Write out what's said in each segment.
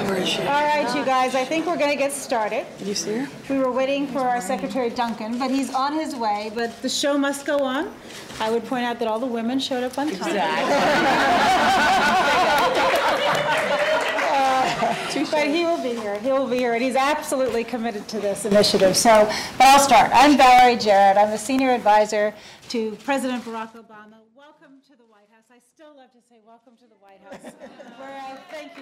Where is she? All right, you guys, I think we're going to get started. Did you see her? We were waiting for our Secretary Duncan, but he's on his way, but the show must go on. I would point out that all the women showed up on time. But he will be here. He will be here, and he's absolutely committed to this initiative. So, but I'll start. I'm Valerie Jarrett. I'm the senior advisor to President Barack Obama. Welcome to the White House. I still love to say welcome to the White House. Thank you.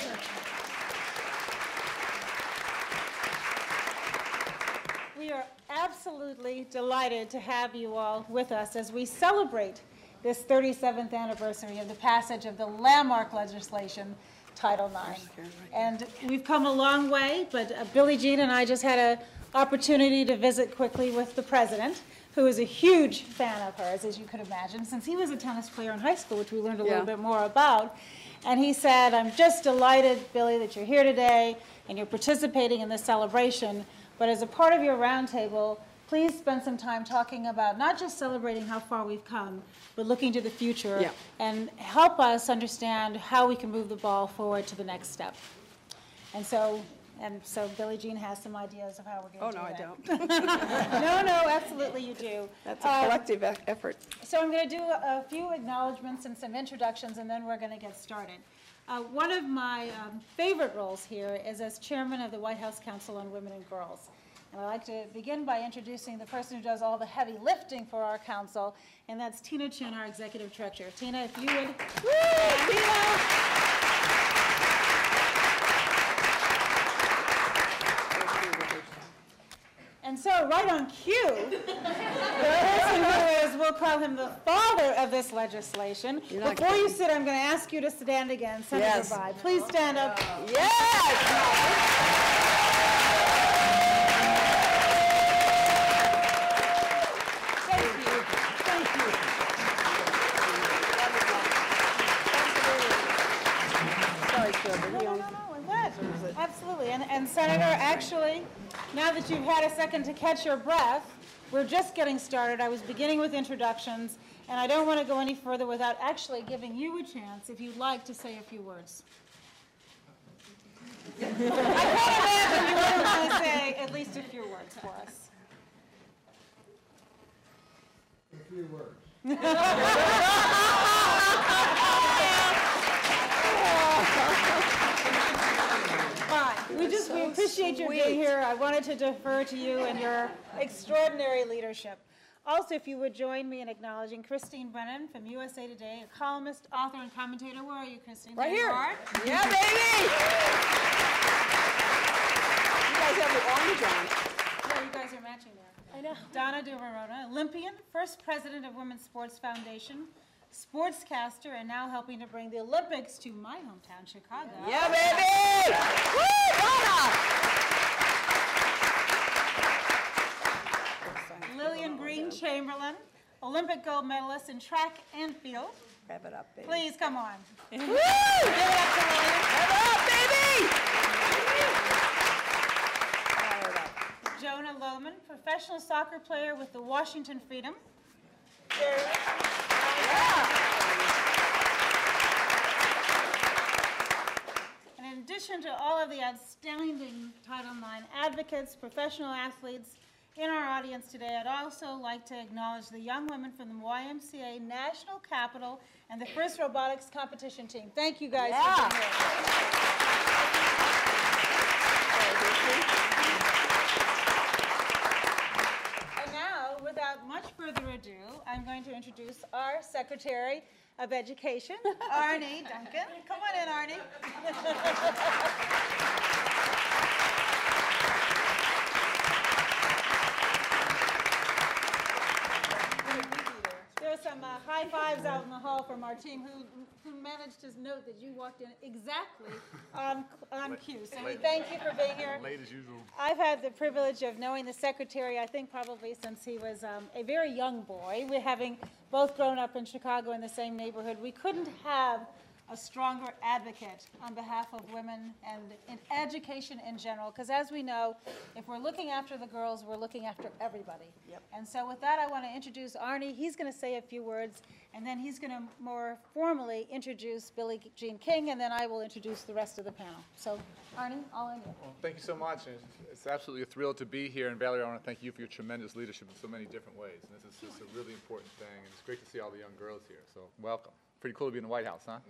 We are absolutely delighted to have you all with us as we celebrate this 37th anniversary of the passage of the landmark legislation, Title IX. And we've come a long way, but Billie Jean and I just had an opportunity to visit quickly with the president, who is a huge fan of hers, as you could imagine, since he was a tennis player in high school, which we learned a little bit more about. And he said, I'm just delighted, Billie, that you're here today and you're participating in this celebration. But as a part of your roundtable, please spend some time talking about not just celebrating how far we've come, but looking to the future and help us understand how we can move the ball forward to the next step. And so Billie Jean has some ideas of how we're going to do that. Oh, no, I don't. No, absolutely you do. That's a collective effort. So I'm going to do a few acknowledgments and some introductions, and then we're going to get started. One of my favorite roles here is as chairman of the White House Council on Women and Girls. And I'd like to begin by introducing the person who does all the heavy lifting for our council, and that's Tina Chin, our executive director. Tina, if you would. Woo, Tina! And so, right on cue, the person who is, we'll call him the father of this legislation. Before you sit, I'm going to ask you to stand again. Senator Biden, please stand up. Yes! Absolutely. And Senator, actually, now that you've had a second to catch your breath, we're just getting started. I was beginning with introductions, and I don't want to go any further without actually giving you a chance, if you'd like, to say a few words. I can't imagine you wouldn't want to say at least a few words for us. A few words. We appreciate you being here. I wanted to defer to you and your extraordinary leadership. Also, if you would join me in acknowledging Christine Brennan from USA Today, a columnist, author, and commentator. Where are you, Christine? Right here. Yeah, baby! You guys have the orange on. Yeah, you guys are matching there. I know. Donna DeVerona, Olympian, first president of Women's Sports Foundation, sportscaster, and now helping to bring the Olympics to my hometown, Chicago. Yeah, baby! Woo, Donna! Lillian Green Chamberlain, Olympic gold medalist in track and field. Rev it up, baby. Please, come on. Woo! Give it up to Lillian. Rev it up, baby! Jonah Lohman, professional soccer player with the Washington Freedom. And in addition to all of the outstanding Title IX advocates, professional athletes in our audience today, I'd also like to acknowledge the young women from the YMCA National Capital and the first robotics competition team. Thank you guys for being here. And now, without much further ado, I'm going to introduce our Secretary of Education, Arne Duncan. Come on in, Arne. There are some high fives out in the hall from our team who managed to note that you walked in exactly on cue. So we thank you for being here. Late as usual. I've had the privilege of knowing the secretary, I think probably since he was a very young boy. We having both grown up in Chicago in the same neighborhood. We couldn't have a stronger advocate on behalf of women and in education in general. Because as we know, if we're looking after the girls, we're looking after everybody. Yep. And so with that, I want to introduce Arnie. He's going to say a few words, and then he's going to more formally introduce Billie Jean King, and then I will introduce the rest of the panel. So, Arnie, all on you. Well, thank you so much. And it's absolutely a thrill to be here. And Valerie, I want to thank you for your tremendous leadership in so many different ways. And this is just a really important thing. And it's great to see all the young girls here. So welcome. Pretty cool to be in the White House, huh?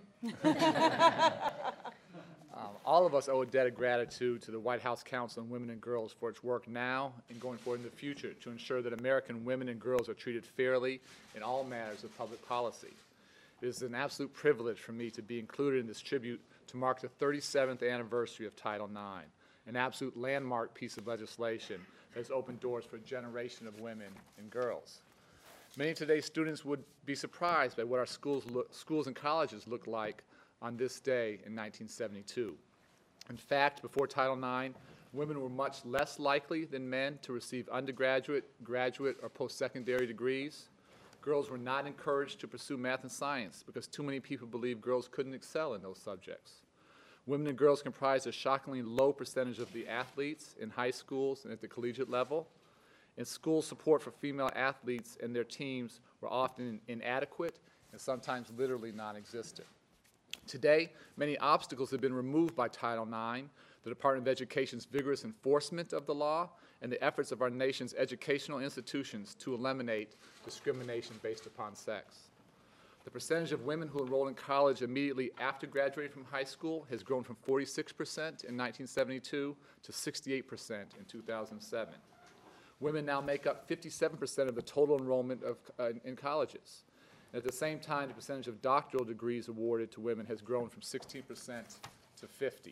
All of us owe a debt of gratitude to the White House Council on Women and Girls for its work now and going forward in the future to ensure that American women and girls are treated fairly in all matters of public policy. It is an absolute privilege for me to be included in this tribute to mark the 37th anniversary of Title IX, an absolute landmark piece of legislation that has opened doors for a generation of women and girls. Many of today's students would be surprised by what our schools and colleges looked like on this day in 1972. In fact, before Title IX, women were much less likely than men to receive undergraduate, graduate, or post-secondary degrees. Girls were not encouraged to pursue math and science because too many people believed girls couldn't excel in those subjects. Women and girls comprised a shockingly low percentage of the athletes in high schools and at the collegiate level. And school support for female athletes and their teams were often inadequate and sometimes literally non-existent. Today, many obstacles have been removed by Title IX, the Department of Education's vigorous enforcement of the law, and the efforts of our nation's educational institutions to eliminate discrimination based upon sex. The percentage of women who enroll in college immediately after graduating from high school has grown from 46% in 1972 to 68% in 2007. Women now make up 57% of the total enrollment in colleges. And at the same time, the percentage of doctoral degrees awarded to women has grown from 16% to 50%.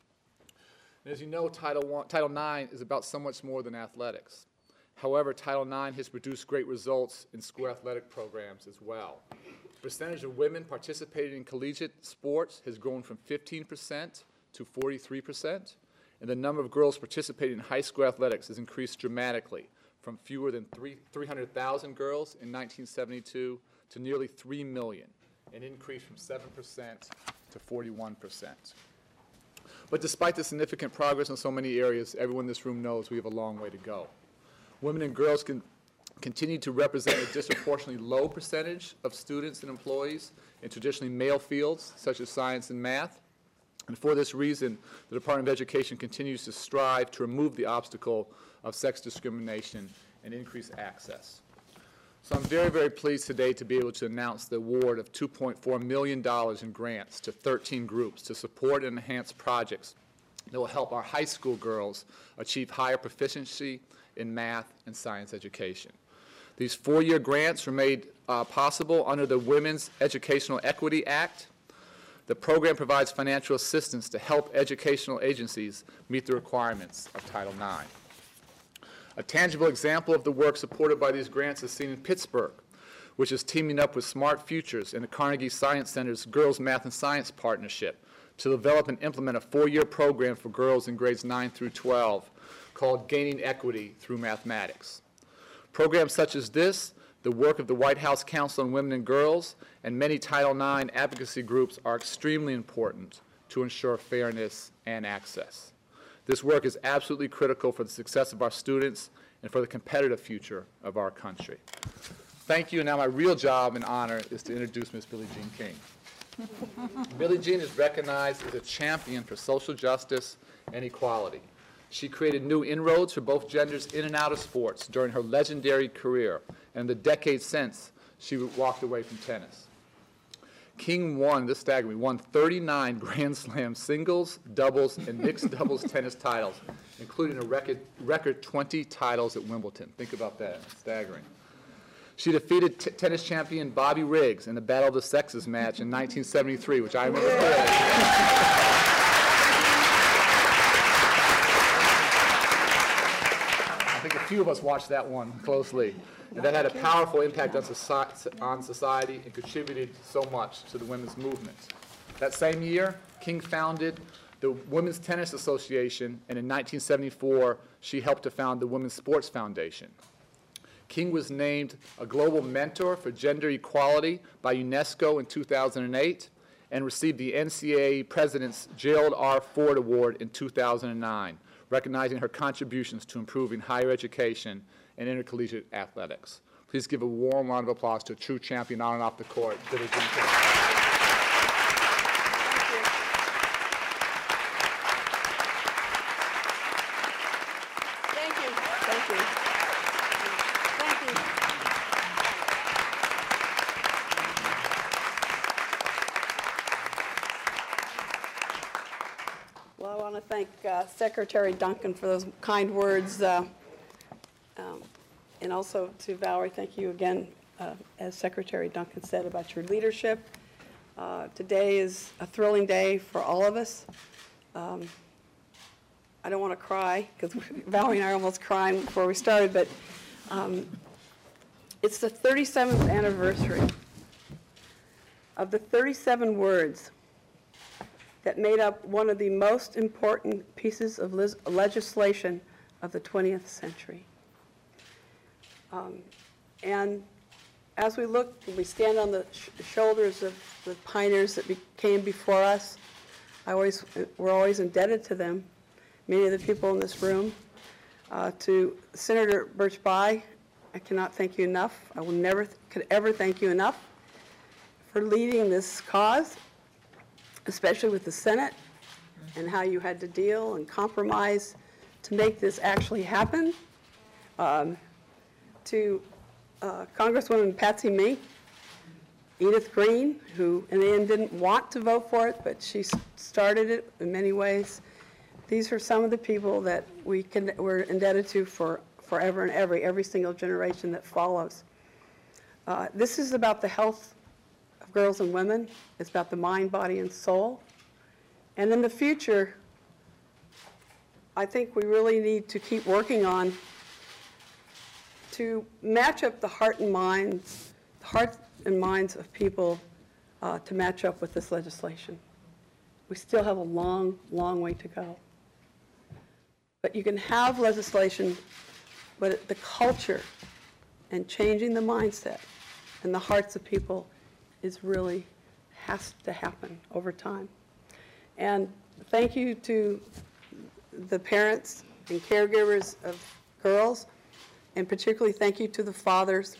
And as you know, Title IX is about so much more than athletics. However, Title IX has produced great results in school athletic programs as well. The percentage of women participating in collegiate sports has grown from 15% to 43%. And the number of girls participating in high school athletics has increased dramatically from fewer than 300,000 girls in 1972 to nearly 3 million, an increase from 7% to 41%. But despite the significant progress in so many areas, everyone in this room knows we have a long way to go. Women and girls can continue to represent a disproportionately low percentage of students and employees in traditionally male fields such as science and math. And for this reason, the Department of Education continues to strive to remove the obstacle of sex discrimination and increase access. So I'm very, very pleased today to be able to announce the award of $2.4 million in grants to 13 groups to support and enhance projects that will help our high school girls achieve higher proficiency in math and science education. These 4-year grants were made possible under the Women's Educational Equity Act. The program provides financial assistance to help educational agencies meet the requirements of Title IX. A tangible example of the work supported by these grants is seen in Pittsburgh, which is teaming up with Smart Futures and the Carnegie Science Center's Girls Math and Science Partnership to develop and implement a 4-year program for girls in grades 9 through 12 called Gaining Equity Through Mathematics. Programs such as this, the work of the White House Council on Women and Girls, and many Title IX advocacy groups are extremely important to ensure fairness and access. This work is absolutely critical for the success of our students and for the competitive future of our country. Thank you, and now my real job and honor is to introduce Ms. Billie Jean King. Billie Jean is recognized as a champion for social justice and equality. She created new inroads for both genders in and out of sports during her legendary career, and the decades since, she walked away from tennis. King won, this staggered me, won 39 Grand Slam singles, doubles, and mixed doubles tennis titles, including a record 20 titles at Wimbledon. Think about that, staggering. She defeated tennis champion Bobby Riggs in the Battle of the Sexes match in 1973, which I remember clearly. I think a few of us watched that one closely. And that had a powerful impact on society and contributed so much to the women's movement. That same year, King founded the Women's Tennis Association, and in 1974, she helped to found the Women's Sports Foundation. King was named a global mentor for gender equality by UNESCO in 2008, and received the NCAA President's Gerald R. Ford Award in 2009, recognizing her contributions to improving higher education and intercollegiate athletics. Please give a warm round of applause to a true champion on and off the court, Billie Jean King. Well, I want to thank Secretary Duncan for those kind words, and also to Valerie, thank you again, as Secretary Duncan said, about your leadership. Today is a thrilling day for all of us. I don't want to cry, because Valerie and I are almost crying before we started, but it's the 37th anniversary of the 37 words that made up one of the most important pieces of legislation of the 20th century. And as we look, we stand on the shoulders of the pioneers that came before us. We're always indebted to them, many of the people in this room. To Senator Birch Bayh, I cannot thank you enough. I will never could ever thank you enough for leading this cause, especially with the Senate, and how you had to deal and compromise to make this actually happen. To Congresswoman Patsy Mink, Edith Green, who in the end didn't want to vote for it, but she started it in many ways. These are some of the people that we're indebted to for forever and ever, every single generation that follows. This is about the health of girls and women. It's about the mind, body, and soul. And in the future, I think we really need to keep working on to match up the hearts and minds of people to match up with this legislation. We still have a long, long way to go. But you can have legislation, but the culture and changing the mindset and the hearts of people has to happen over time. And thank you to the parents and caregivers of girls, and particularly thank you to the fathers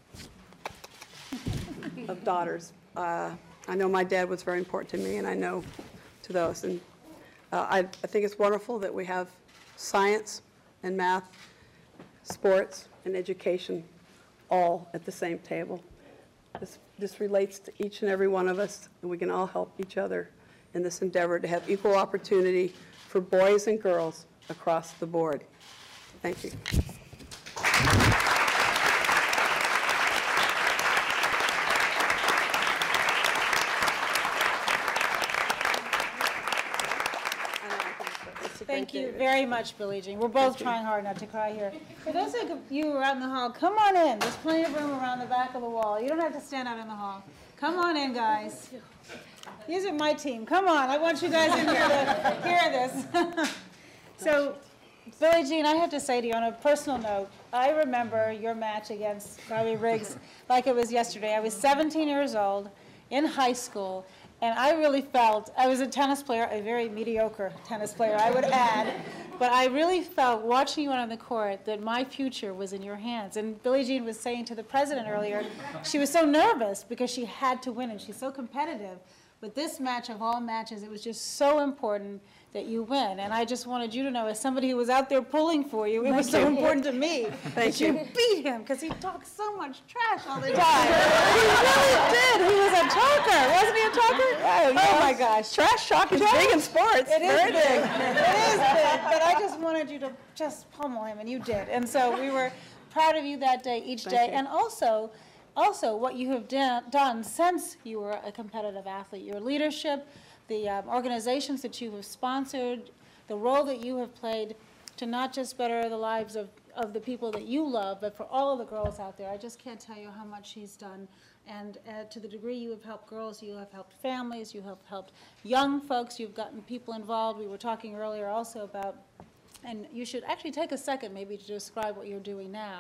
of daughters. I know my dad was very important to me, and I know to those. And I think it's wonderful that we have science and math, sports, and education all at the same table. This relates to each and every one of us, and we can all help each other in this endeavor to have equal opportunity for boys and girls across the board. Thank you. Thank you very much, Billie Jean. We're both trying hard not to cry here. For those of you who are out in the hall, come on in. There's plenty of room around the back of the wall. You don't have to stand out in the hall. Come on in, guys. These are my team. Come on. I want you guys in here to hear this. So, Billie Jean, I have to say to you on a personal note, I remember your match against Riley Riggs like it was yesterday. I was 17 years old in high school. And I really felt, I was a tennis player, a very mediocre tennis player, I would add, but I really felt watching you on the court that my future was in your hands. And Billie Jean was saying to the president earlier, she was so nervous because she had to win and she's so competitive. But this match of all matches, it was just so important that you win. And I just wanted you to know, as somebody who was out there pulling for you, it was so important to me that you beat him, because he talked so much trash all the time. He really did. He was a talker. Wasn't he a talker? Oh my gosh. Trash talk is big in sports. It is big. It is big. But I just wanted you to just pummel him, and you did. And so we were proud of you that day, each day. And also what you have done since you were a competitive athlete, your leadership, the organizations that you have sponsored, the role that you have played to not just better the lives of the people that you love, but for all of the girls out there. I just can't tell you how much he's done. And to the degree you have helped girls, you have helped families, you have helped young folks, you've gotten people involved. We were talking earlier also about, and you should actually take a second maybe to describe what you're doing now,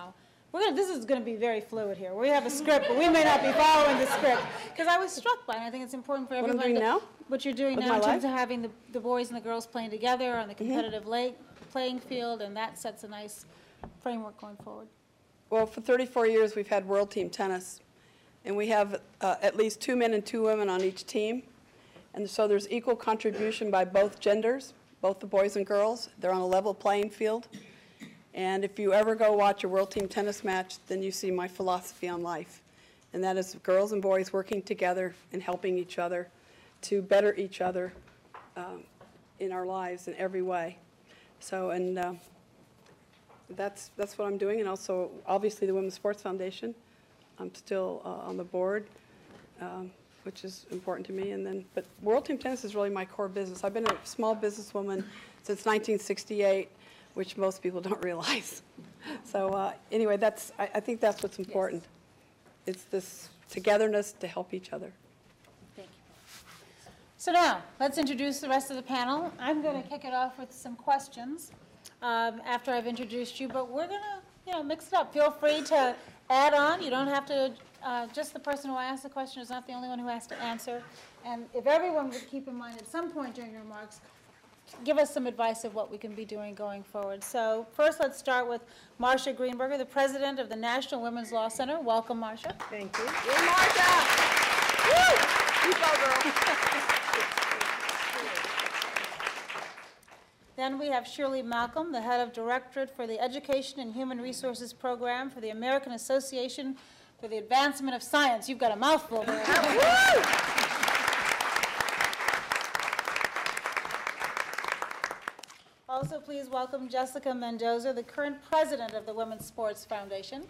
This is gonna be very fluid here. We have a script, but we may not be following the script. Because I was struck by it, and I think it's important for I'm everyone doing to. now? What you're doing With now my in terms life? of having the boys and the girls playing together on the competitive playing field, and that sets a nice framework going forward. Well, for 34 years, we've had World Team Tennis, and we have at least 2 men and 2 women on each team. And so there's equal contribution by both genders, both the boys and girls. They're on a level playing field. And if you ever go watch a World Team Tennis match, then you see my philosophy on life. And that is girls and boys working together and helping each other to better each other in our lives in every way. So, and that's what I'm doing. And also, obviously, the Women's Sports Foundation. I'm still on the board, which is important to me. And then, but World Team Tennis is really my core business. I've been a small businesswoman since 1968, which most people don't realize. So anyway, I think that's what's important. It's this togetherness to help each other. Thank you. So now, let's introduce the rest of the panel. I'm going to kick it off with some questions after I've introduced you, but we're going to, mix it up. Feel free to add on. You don't have to, just the person who asks the question is not the only one who has to answer. And if everyone would keep in mind at some point during your remarks, give us some advice of what we can be doing going forward. So first, let's start with Marcia Greenberger, the president of the National Women's Law Center. Welcome, Marcia. Thank you. Yay, Marcia! Woo! You go, girl. Then we have Shirley Malcolm, the head of Directorate for the Education and Human Resources Program for the American Association for the Advancement of Science. You've got a mouthful there. Woo! Also, please welcome Jessica Mendoza, the current president of the Women's Sports Foundation.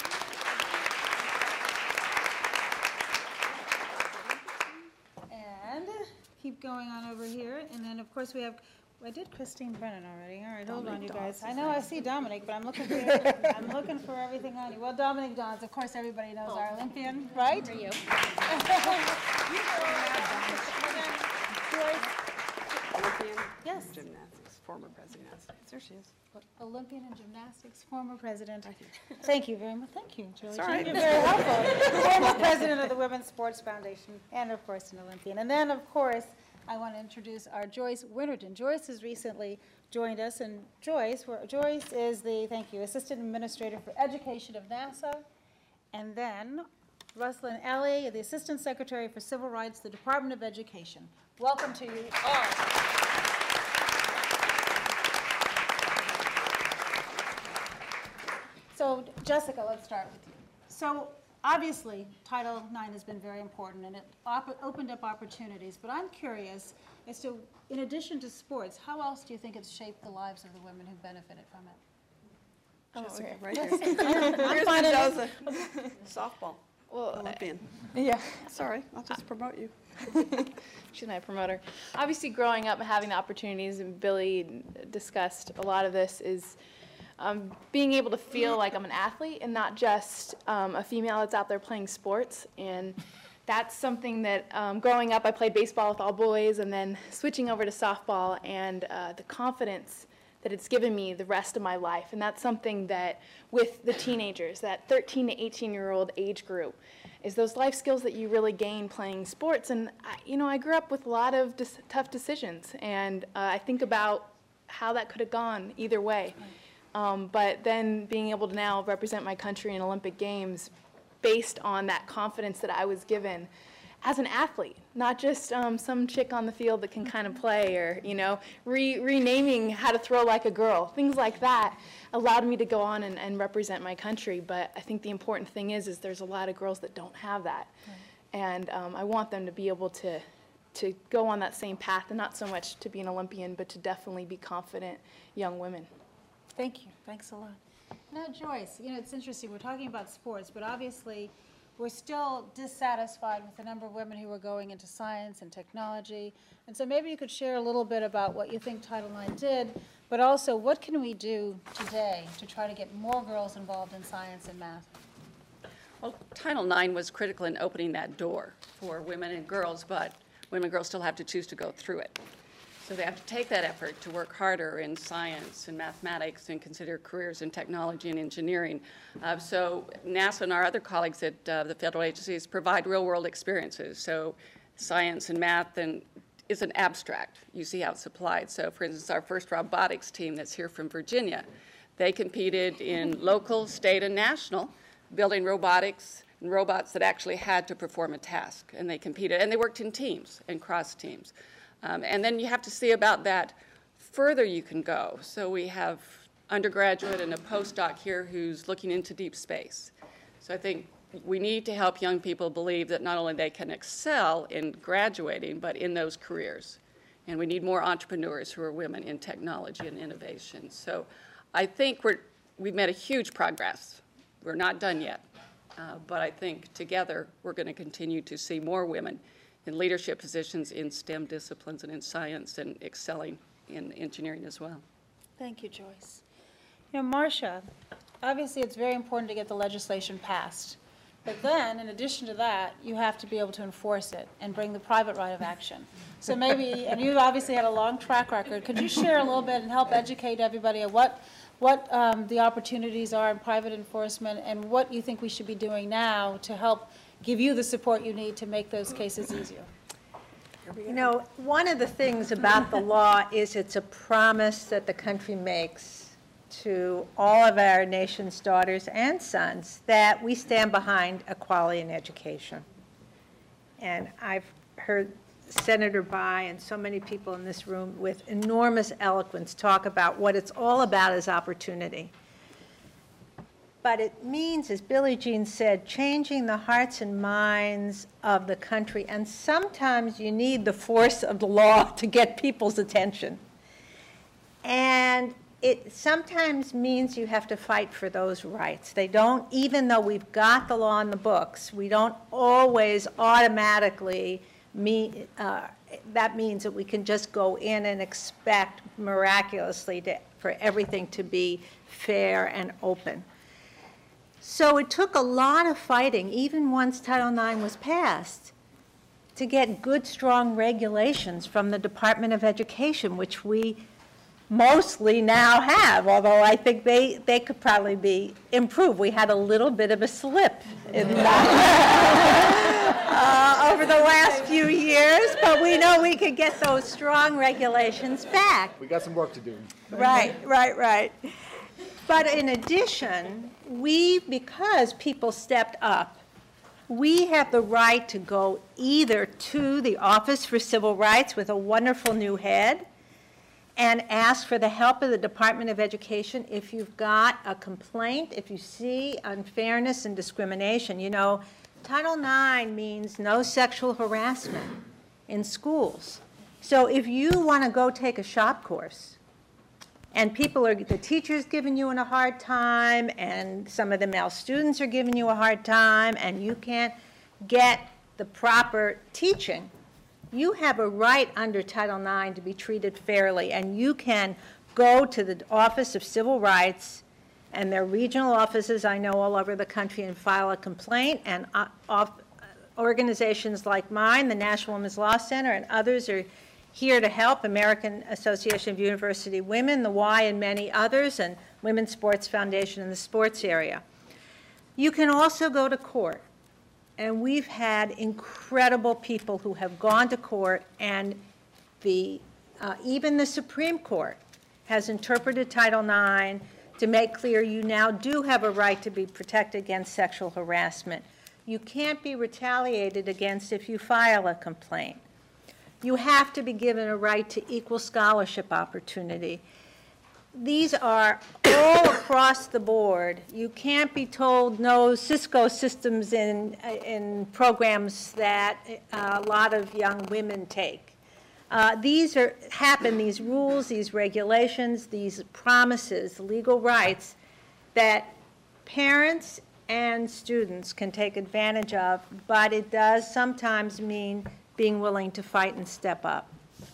And keep going on over here. And then, of course, we have, I did Christine Brennan already. All right, hold on, you guys. I know I see Dominic, but I'm looking for everything on you. Well, Dominic Dons, of course, everybody knows our Olympian, right? For you. Olympian Yes. gymnastics, former president. There she is. Olympian in gymnastics, former president. Thank you very much. Thank you, Julie. all right. You're very helpful. Former president of the Women's Sports Foundation, and of course an Olympian. And then, of course, I want to introduce our Joyce Winterton. Joyce has recently joined us, and Joyce is the, thank you, Assistant Administrator for Education of NASA. And then Ruslyn Alley, the Assistant Secretary for Civil Rights, the Department of Education. Welcome to you all. So, Jessica, let's start with you. So, obviously, Title IX has been very important, and it opened up opportunities. But I'm curious as to, in addition to sports, how else do you think it's shaped the lives of the women who benefited from it? Jessica, right there. Here's Mendoza. Softball. Well, Olympian. yeah. Sorry, I'll just promote you. She's my promoter. Obviously, growing up and having the opportunities, and Billy discussed a lot of this, is being able to feel like I'm an athlete and not just a female that's out there playing sports. And that's something that growing up, I played baseball with all boys, and then switching over to softball, and the confidence that it's given me the rest of my life. And that's something that with the teenagers, that 13 to 18-year-old age group, is those life skills that you really gain playing sports. And I grew up with a lot of tough decisions, and I think about how that could have gone either way. But then being able to now represent my country in Olympic Games based on that confidence that I was given as an athlete, not just some chick on the field that can kind of play, or renaming how to throw like a girl. Things like that allowed me to go on and represent my country. But I think the important thing is there's a lot of girls that don't have that. Right. And I want them to be able to go on that same path, and not so much to be an Olympian, but to definitely be confident young women. Thank you. Thanks a lot. Now, Joyce, it's interesting. We're talking about sports, but obviously we're still dissatisfied with the number of women who are going into science and technology. And so maybe you could share a little bit about what you think Title IX did, but also what can we do today to try to get more girls involved in science and math? Well, Title IX was critical in opening that door for women and girls, but women and girls still have to choose to go through it. So they have to take that effort to work harder in science and mathematics and consider careers in technology and engineering. So NASA and our other colleagues at the federal agencies provide real-world experiences. So science and math is an abstract. You see how it's applied. So, for instance, our first robotics team that's here from Virginia, they competed in local, state, and national, building robotics and robots that actually had to perform a task. And they competed, and they worked in teams and cross teams. And then you have to see about that further you can go. So we have undergraduate and a postdoc here who's looking into deep space. So I think we need to help young people believe that not only they can excel in graduating, but in those careers. And we need more entrepreneurs who are women in technology and innovation. So I think we've made a huge progress. We're not done yet. But I think together we're going to continue to see more women in leadership positions in STEM disciplines and in science and excelling in engineering as well. Thank you, Joyce. You know, Marcia, obviously it's very important to get the legislation passed. But then, in addition to that, you have to be able to enforce it and bring the private right of action. So maybe, and you've obviously had a long track record, could you share a little bit and help educate everybody on what the opportunities are in private enforcement and what you think we should be doing now to help give you the support you need to make those cases easier? You know, one of the things about the law is it's a promise that the country makes to all of our nation's daughters and sons that we stand behind equality in education. And I've heard Senator Bayh and so many people in this room with enormous eloquence talk about what it's all about is opportunity. But it means, as Billie Jean said, changing the hearts and minds of the country. And sometimes you need the force of the law to get people's attention. And it sometimes means you have to fight for those rights. They don't, even though we've got the law in the books, we don't always automatically mean, that means that we can just go in and expect miraculously for everything to be fair and open. So it took a lot of fighting, even once Title IX was passed, to get good, strong regulations from the Department of Education, which we mostly now have, although I think they could probably be improved. We had a little bit of a slip in that over the last few years, but we know we could get those strong regulations back. We got some work to do. Right. But in addition, because people stepped up, we have the right to go either to the Office for Civil Rights with a wonderful new head and ask for the help of the Department of Education if you've got a complaint, if you see unfairness and discrimination. You know, Title IX means no sexual harassment in schools. So if you want to go take a shop course, and the teacher's giving you a hard time, and some of the male students are giving you a hard time, and you can't get the proper teaching, you have a right under Title IX to be treated fairly, and you can go to the Office of Civil Rights, and there are regional offices I know all over the country, and file a complaint, and organizations like mine, the National Women's Law Center, and others are here to help, American Association of University Women, the Y, and many others, and Women's Sports Foundation in the sports area. You can also go to court, and we've had incredible people who have gone to court, and even the Supreme Court has interpreted Title IX to make clear you now do have a right to be protected against sexual harassment. You can't be retaliated against if you file a complaint. You have to be given a right to equal scholarship opportunity. These are all across the board. You can't be told no Cisco systems in programs that a lot of young women take. These rules, these regulations, these promises, legal rights that parents and students can take advantage of, but it does sometimes mean being willing to fight and step up.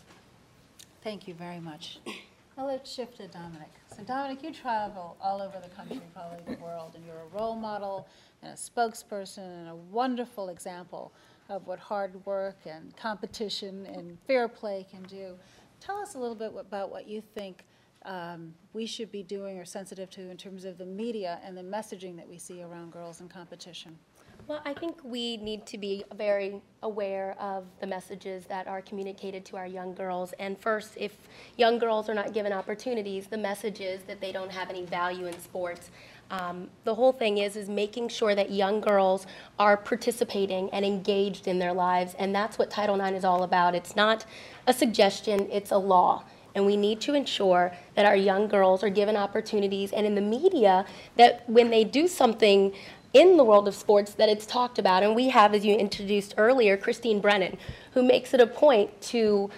Thank you very much. Now let's shift to Dominic. So Dominic, you travel all over the country, probably the world, and you're a role model and a spokesperson and a wonderful example of what hard work and competition and fair play can do. Tell us a little bit about what you think we should be doing or sensitive to in terms of the media and the messaging that we see around girls in competition. Well, I think we need to be very aware of the messages that are communicated to our young girls. And first, if young girls are not given opportunities, the message is that they don't have any value in sports. The whole thing is making sure that young girls are participating and engaged in their lives, and that's what Title IX is all about. It's not a suggestion, it's a law. And we need to ensure that our young girls are given opportunities, and in the media, that when they do something in the world of sports, that it's talked about. And we have, as you introduced earlier, Christine Brennan, who makes it a point to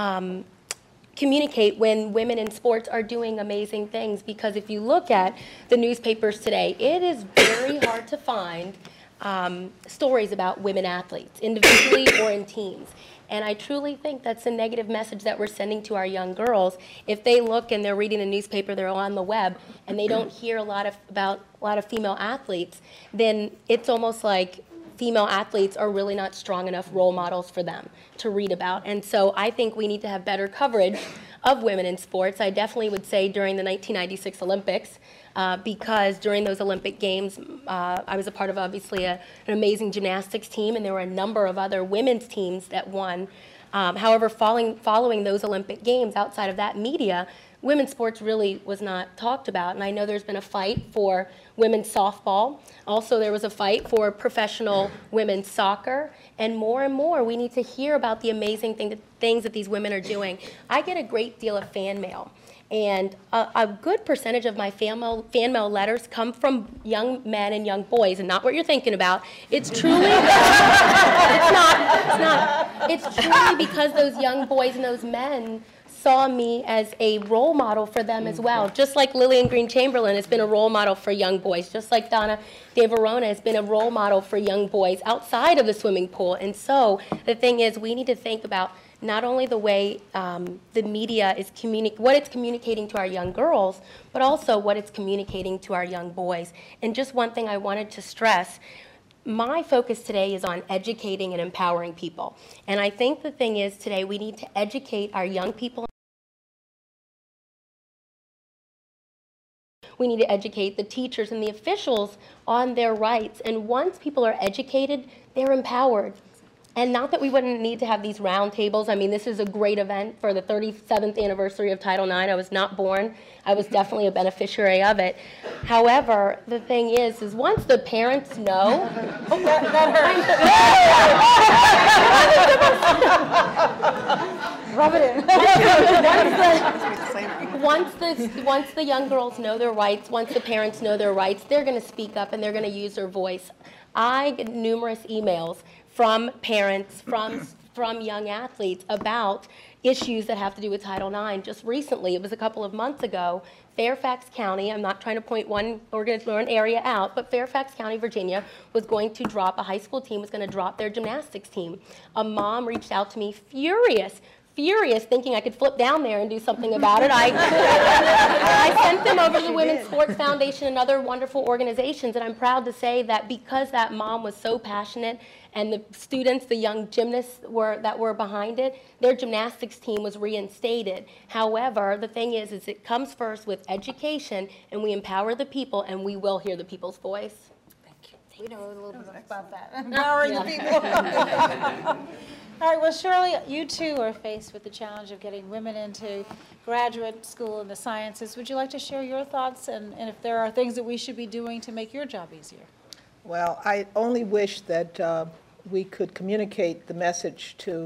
communicate when women in sports are doing amazing things. Because if you look at the newspapers today, it is very hard to find stories about women athletes, individually or in teams. And I truly think that's a negative message that we're sending to our young girls. If they look and they're reading the newspaper, they're on the web, and they don't hear about a lot of female athletes, then it's almost like female athletes are really not strong enough role models for them to read about. And so I think we need to have better coverage of women in sports. I definitely would say during the 1996 Olympics, because during those Olympic Games, I was a part of, obviously, an amazing gymnastics team, and there were a number of other women's teams that won. However, following those Olympic Games, outside of that media, women's sports really was not talked about. And I know there's been a fight for women's softball. Also, there was a fight for professional women's soccer. And more, we need to hear about the amazing things that these women are doing. I get a great deal of fan mail. And a good percentage of my fan mail letters come from young men and young boys, and not what you're thinking about. It's truly, it's not. It's truly because those young boys and those men saw me as a role model for them as well. Just like Lillian Green Chamberlain has been a role model for young boys, just like Donna De Verona has been a role model for young boys outside of the swimming pool. And so the thing is, we need to think about not only the way the media is what it's communicating to our young girls, but also what it's communicating to our young boys. And just one thing I wanted to stress, my focus today is on educating and empowering people. And I think the thing is today we need to educate our young people. We need to educate the teachers and the officials on their rights. And once people are educated, they're empowered. And not that we wouldn't need to have these roundtables. I mean, this is a great event for the 37th anniversary of Title IX. I was not born. I was definitely a beneficiary of it. However, the thing is once the parents know, Rub it in. once the young girls know their rights, once the parents know their rights, they're going to speak up and they're going to use their voice. I get numerous emails from parents, from young athletes about issues that have to do with Title IX. Just recently, it was a couple of months ago, Fairfax County, I'm not trying to point one area out, but Fairfax County, Virginia, was going to drop, a high school team was going to drop their gymnastics team. A mom reached out to me furious, thinking I could flip down there and do something about it. I sent them over to the Women's Sports Foundation and other wonderful organizations, and I'm proud to say that because that mom was so passionate and the students, the young gymnasts that were behind it, their gymnastics team was reinstated. However, the thing is it comes first with education, and we empower the people, and we will hear the people's voice. Thank you. We know a little bit about that. Empowering the people. All right, well, Shirley, you too are faced with the challenge of getting women into graduate school in the sciences. Would you like to share your thoughts and if there are things that we should be doing to make your job easier? Well, I only wish that we could communicate the message to.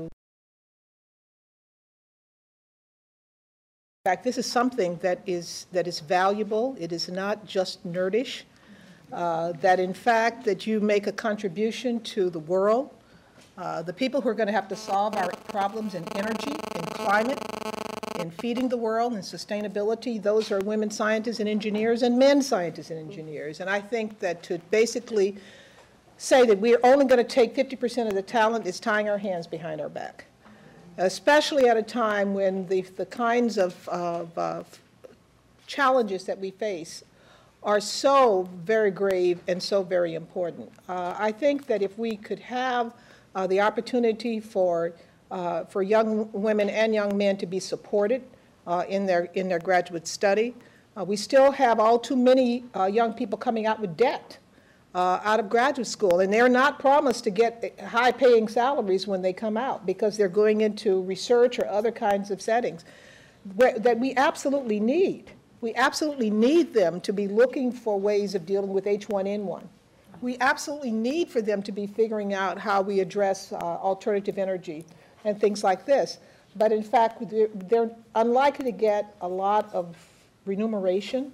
In fact, this is something that is valuable. It is not just nerdish. That in fact, that you make a contribution to the world. The people who are going to have to solve our problems in energy, in climate, in feeding the world, in sustainability, those are women scientists and engineers and men scientists and engineers. And I think that to basically say that we're only going to take 50% of the talent is tying our hands behind our back, especially at a time when the kinds of challenges that we face are so very grave and so very important. I think that if we could have the opportunity for for young women and young men to be supported in their graduate study. We still have all too many young people coming out with debt out of graduate school, and they're not promised to get high-paying salaries when they come out because they're going into research or other kinds of settings that we absolutely need. We absolutely need them to be looking for ways of dealing with H1N1. We absolutely need for them to be figuring out how we address alternative energy and things like this. But in fact, they're unlikely to get a lot of remuneration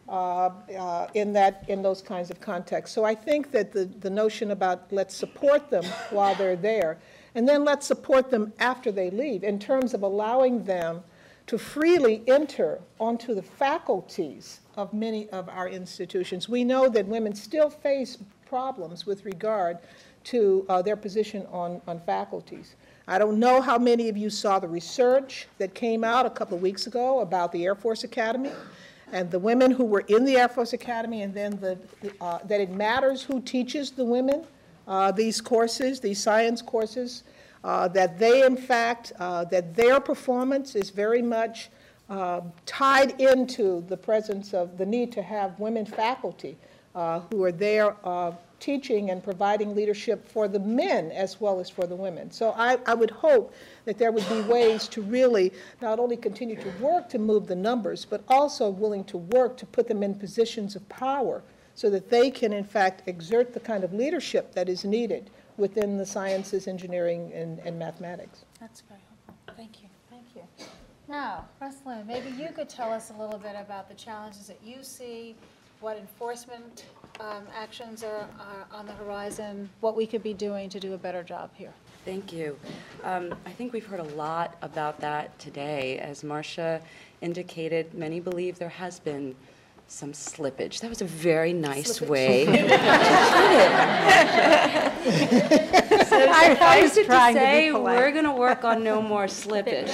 in those kinds of contexts. So I think that the notion about let's support them while they're there, and then let's support them after they leave in terms of allowing them to freely enter onto the faculties of many of our institutions. We know that women still face problems with regard to their position on faculties. I don't know how many of you saw the research that came out a couple of weeks ago about the Air Force Academy and the women who were in the Air Force Academy, and then that it matters who teaches the women these courses, these science courses, that they, in fact, that their performance is very much tied into the presence of the need to have women faculty who are there teaching and providing leadership for the men as well as for the women. So I would hope that there would be ways to really not only continue to work to move the numbers, but also willing to work to put them in positions of power so that they can, in fact, exert the kind of leadership that is needed within the sciences, engineering, and mathematics. That's very helpful. Thank you. Thank you. Now, Rosalind, maybe you could tell us a little bit about the challenges that you see, what enforcement actions are on the horizon, what we could be doing to do a better job here. Thank you. I think we've heard a lot about that today. As Marcia indicated, many believe there has been some slippage. That was a very nice way to put it. So I was trying to say we're going to work on no more slippage.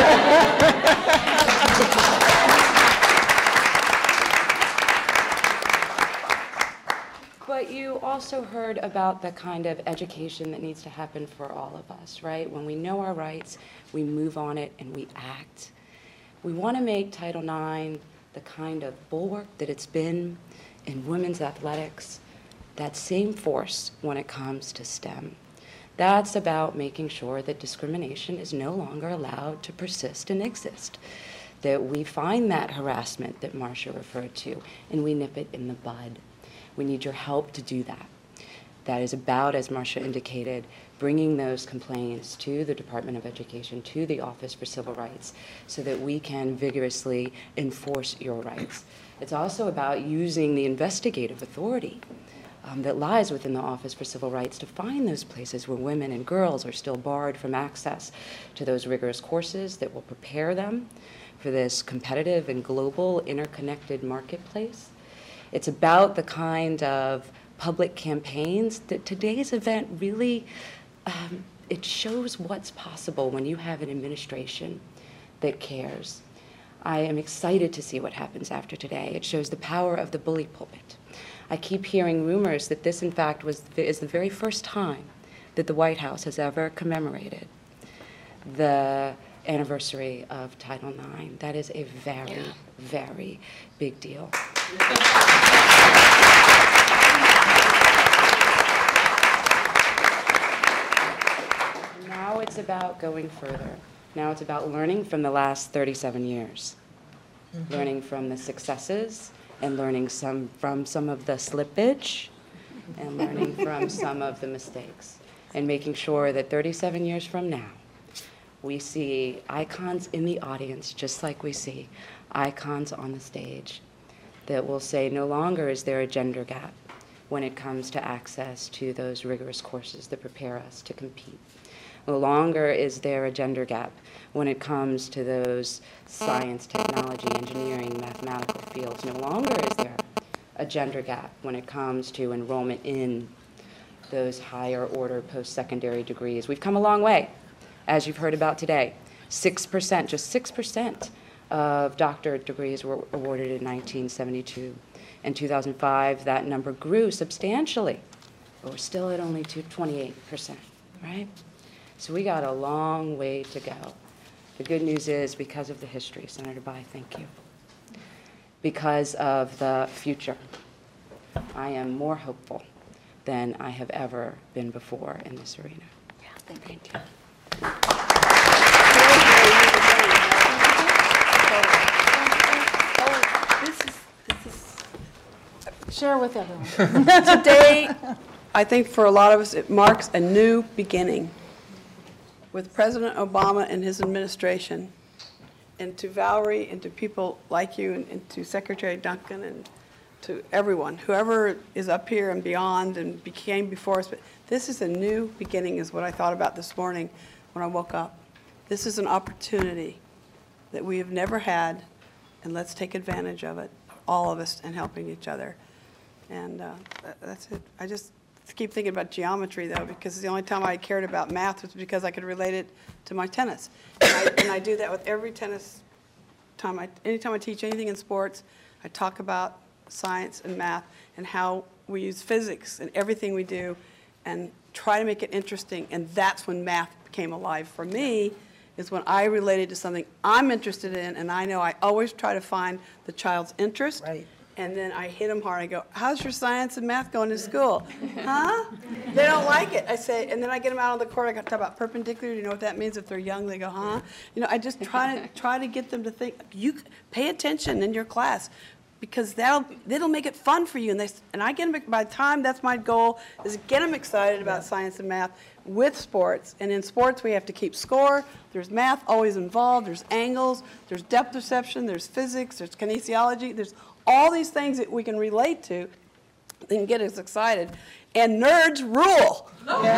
But you also heard about the kind of education that needs to happen for all of us, right? When we know our rights, we move on it and we act. We want to make Title IX the kind of bulwark that it's been in women's athletics, that same force when it comes to STEM. That's about making sure that discrimination is no longer allowed to persist and exist, that we find that harassment that Marcia referred to and we nip it in the bud. We need your help to do that. That is about, as Marcia indicated, bringing those complaints to the Department of Education, to the Office for Civil Rights, so that we can vigorously enforce your rights. It's also about using the investigative authority that lies within the Office for Civil Rights to find those places where women and girls are still barred from access to those rigorous courses that will prepare them for this competitive and global interconnected marketplace. It's about the kind of public campaigns that today's event really, it shows what's possible when you have an administration that cares. I am excited to see what happens after today. It shows the power of the bully pulpit. I keep hearing rumors that this, in fact, is the very first time that the White House has ever commemorated the anniversary of Title IX. That is a very, very big deal. Now it's about going further. Now it's about learning from the last 37 years, learning from the successes and learning from some of the slippage and learning from some of the mistakes, and making sure that 37 years from now, we see icons in the audience just like we see icons on the stage that will say no longer is there a gender gap when it comes to access to those rigorous courses that prepare us to compete. No longer is there a gender gap when it comes to those science, technology, engineering, mathematical fields. No longer is there a gender gap when it comes to enrollment in those higher order post-secondary degrees. We've come a long way, as you've heard about today. 6%, just 6% of doctorate degrees were awarded in 1972. In 2005, that number grew substantially, but we're still at only 28%, right? So we got a long way to go. The good news is, because of the history, Senator Bai, thank you. Because of the future, I am more hopeful than I have ever been before in this arena. Yeah, thank you. Share with everyone. Today, I think for a lot of us, it marks a new beginning with President Obama and his administration, and to Valerie and to people like you and to Secretary Duncan and to everyone, whoever is up here and beyond and came before us. But this is a new beginning is what I thought about this morning when I woke up. This is an opportunity that we have never had, and let's take advantage of it, all of us, and helping each other. And that's it. I just keep thinking about geometry, though, because the only time I cared about math was because I could relate it to my tennis. And I do that with every tennis time. Anytime I teach anything in sports, I talk about science and math and how we use physics in everything we do and try to make it interesting. And that's when math became alive for me, is when I related to something I'm interested in, and I know I always try to find the child's interest. Right. And then I hit them hard. I go, how's your science and math going to school? Huh? They don't like it. I say, and then I get them out on the court. I got to talk about perpendicular. Do you know what that means? If they're young, they go, huh? You know, I just try to get them to think. You pay attention in your class, because that'll make it fun for you. And I get them, by the time, that's my goal, is get them excited about science and math with sports. And in sports, we have to keep score. There's math always involved. There's angles. There's depth perception. There's physics. There's kinesiology. There's all these things that we can relate to and get us excited. And nerds rule. Yeah.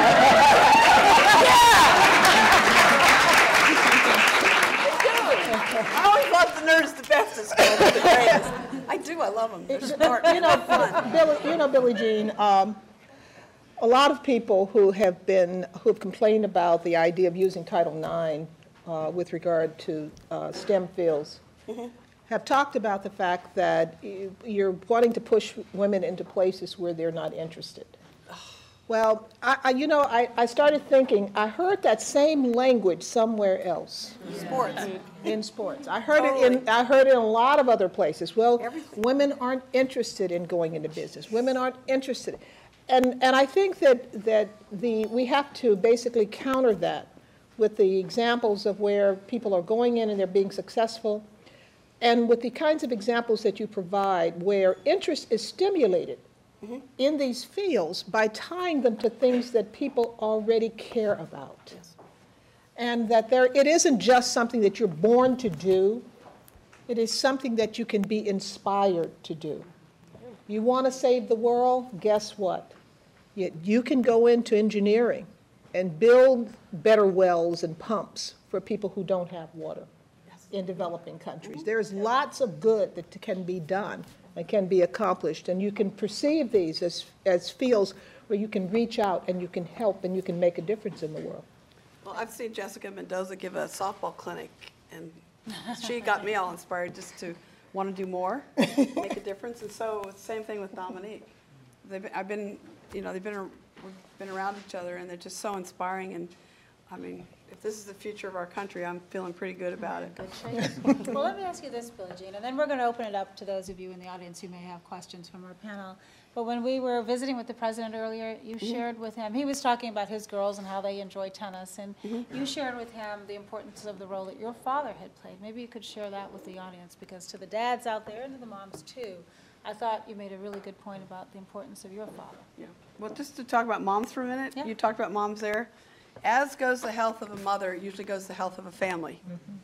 I always loved the nerds the best at school. They're the greatest. I do. I love them. They're smart. You know, Billie Jean, a lot of people who've complained about the idea of using Title IX with regard to STEM fields have talked about the fact that you're wanting to push women into places where they're not interested. Well, I started thinking, I heard that same language somewhere else. Sports. In sports. I heard it in a lot of other places. Well, women aren't interested in going into business. Women aren't interested. And I think that we have to basically counter that with the examples of where people are going in and they're being successful, and with the kinds of examples that you provide where interest is stimulated in these fields by tying them to things that people already care about. Yes. And that it isn't just something that you're born to do, it is something that you can be inspired to do. You want to save the world? Guess what? You can go into engineering and build better wells and pumps for people who don't have water in developing countries. There's lots of good that can be done and can be accomplished, and you can perceive these as fields where you can reach out and you can help and you can make a difference in the world. Well, I've seen Jessica Mendoza give a softball clinic, and she got me all inspired just to want to do more, make a difference. And so it's the same thing with Dominique. We've been around each other, and they're just so inspiring. And I mean, if this is the future of our country, I'm feeling pretty good about it. Good shape. Well, let me ask you this, Billie Jean, and then we're going to open it up to those of you in the audience who may have questions from our panel. But when we were visiting with the president earlier, you shared with him, he was talking about his girls and how they enjoy tennis, and you shared with him the importance of the role that your father had played. Maybe you could share that with the audience, because to the dads out there and to the moms too, I thought you made a really good point about the importance of your father. Yeah. Well, just to talk about moms for a minute, you talked about moms there. As goes the health of a mother, usually goes the health of a family.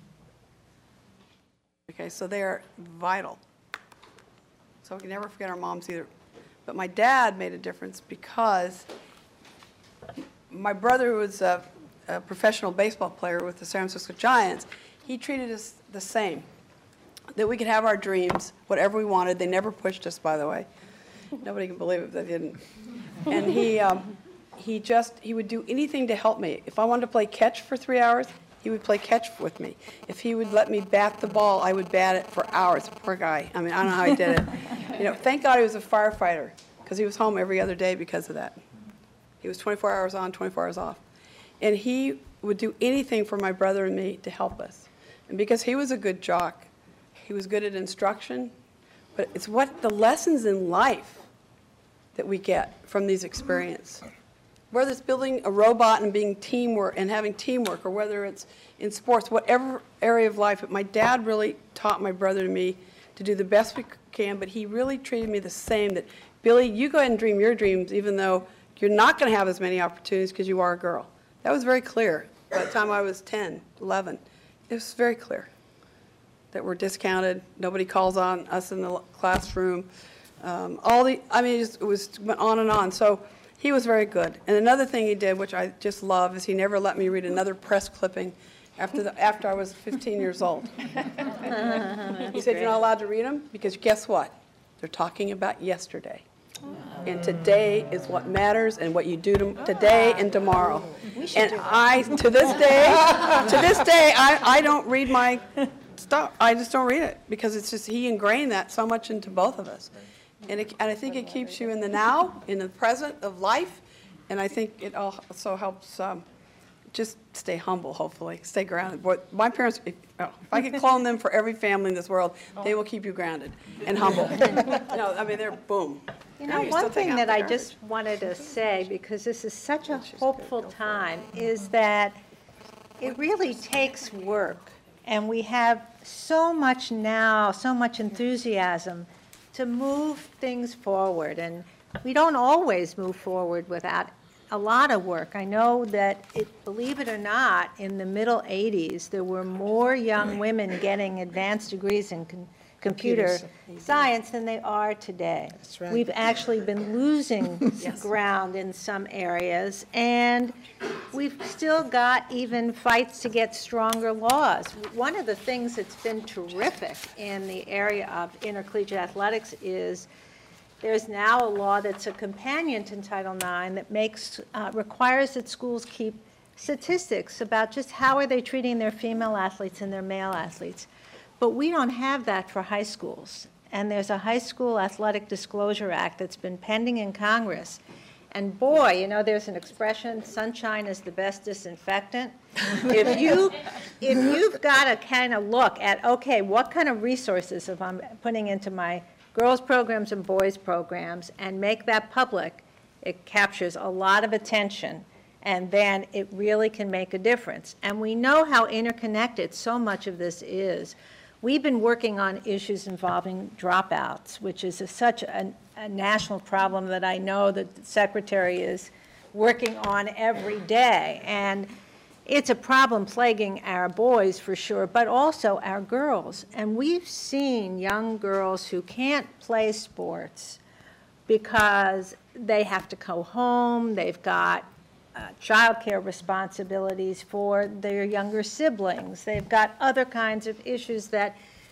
Okay, so they are vital. So we can never forget our moms either. But my dad made a difference because my brother was a professional baseball player with the San Francisco Giants. He treated us the same, that we could have our dreams, whatever we wanted. They never pushed us, by the way. Nobody can believe it, they didn't. And he would do anything to help me. If I wanted to play catch for 3 hours, he would play catch with me. If he would let me bat the ball, I would bat it for hours. Poor guy. I mean, I don't know how he did it. You know, thank God he was a firefighter, because he was home every other day because of that. He was 24 hours on, 24 hours off. And he would do anything for my brother and me to help us. And because he was a good jock, he was good at instruction, but it's what the lessons in life that we get from these experiences. Whether it's building a robot and being teamwork and having teamwork, or whether it's in sports, whatever area of life, but my dad really taught my brother and me to do the best we can, but he really treated me the same, that, Billy, you go ahead and dream your dreams, even though you're not going to have as many opportunities because you are a girl. That was very clear. By the time I was 10, 11, it was very clear that we're discounted. Nobody calls on us in the classroom. It went on and on. So he was very good. And another thing he did, which I just love, is he never let me read another press clipping after I was 15 years old. He said, you're not allowed to read them because guess what? They're talking about yesterday. And today is what matters and what you do today and tomorrow. And to this day, I don't read my stuff. I just don't read it because it's just, he ingrained that so much into both of us. And I think it keeps you in the now, in the present of life. And I think it also helps just stay humble, hopefully, stay grounded. Boy, my parents, if I could clone them for every family in this world, they will keep you grounded and humble. They're boom. You know, one thing that I just wanted to say, because this is such a hopeful time, is that it really takes work. And we have so much now, so much enthusiasm to move things forward. And we don't always move forward without a lot of work. I know that, believe it or not, in the middle 80s, there were more young women getting advanced degrees in computer science than they are today. That's right. We've actually been losing ground in some areas, and we've still got even fights to get stronger laws. One of the things that's been terrific in the area of intercollegiate athletics is there's now a law that's a companion to Title IX that requires that schools keep statistics about just how are they treating their female athletes and their male athletes. But we don't have that for high schools. And there's a High School Athletic Disclosure Act that's been pending in Congress. And boy, there's an expression, sunshine is the best disinfectant. If you've got to kind of look at, okay, what kind of resources am I putting into my girls' programs and boys' programs, and make that public, it captures a lot of attention, and then it really can make a difference. And we know how interconnected so much of this is. We've been working on issues involving dropouts, which is such a national problem that I know that the Secretary is working on every day. And it's a problem plaguing our boys for sure, but also our girls. And we've seen young girls who can't play sports because they have to go home, they've got childcare responsibilities for their younger siblings. They've got other kinds of issues that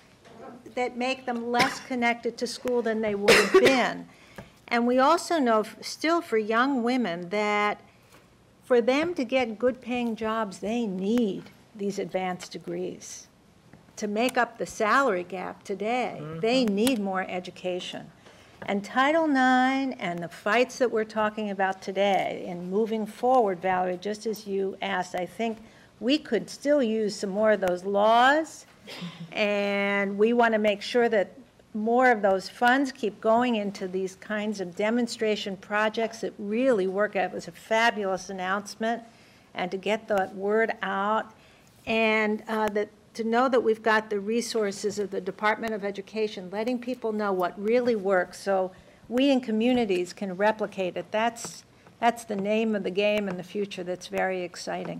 make them less connected to school than they would have been. And we also know still for young women that for them to get good paying jobs, they need these advanced degrees. To make up the salary gap today, they need more education. And Title IX and the fights that we're talking about today and moving forward, Valerie, just as you asked, I think we could still use some more of those laws, and we want to make sure that more of those funds keep going into these kinds of demonstration projects that really work. It was a fabulous announcement, and to get the word out, and to know that we've got the resources of the Department of Education, letting people know what really works so we in communities can replicate it. That's the name of the game in the future that's very exciting.